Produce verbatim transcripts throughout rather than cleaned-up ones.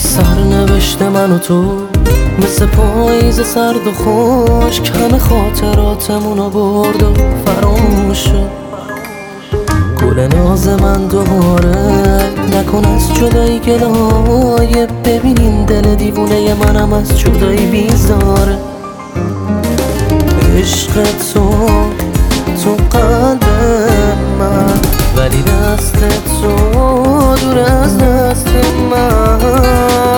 سرنوشت من و تو مثل پاییز سرد و خشک، همه خاطراتمونو برد و فراموش شد. گل ناز من دوباره نکن از جدایی گلایه، ببین این دل دیوونه منم از جدایی بیزاره. عشق تو تو قلب من، ولی دست تو دور از دست من.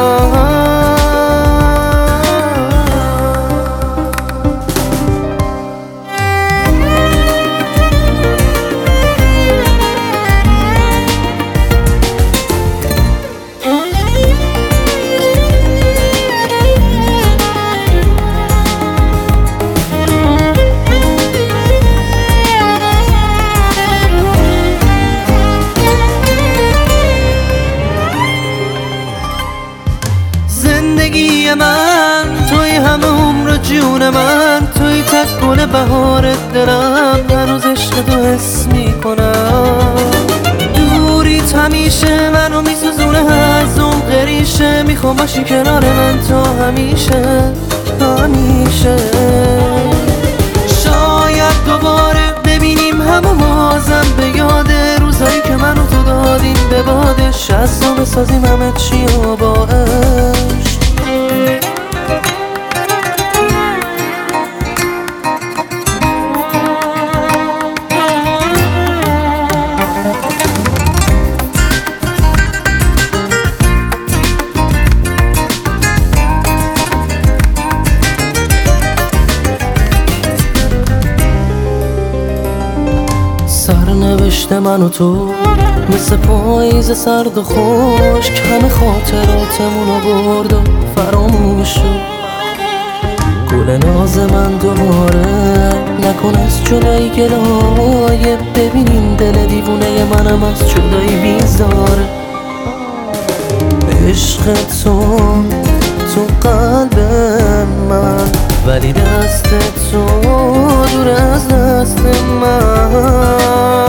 زندگی من توی همه عمر جون من، توی تک گل بهار دلم، هنوز عشق تو حس میکنم. دوریت همیشه منو میسوزونه، از اون قریشه میخوام باشی کنار من تا همیشه همیشه. شاید دوباره ببینیم همو بازم، به یاد روزایی که منو تو دادیم به بادش، از تو بسازیم همه چی و با عشق. سرنوشت من و تو مثل پاییز سرد و خشک، همه خاطراتمونو برد و فراموش شد. گل ناز من دوباره نکن از جدایی گلایه، ببین این دل دیوونه منم از جدایی بیزاره. عشق تو تو قلب من، ولی دست تو دور از دست من.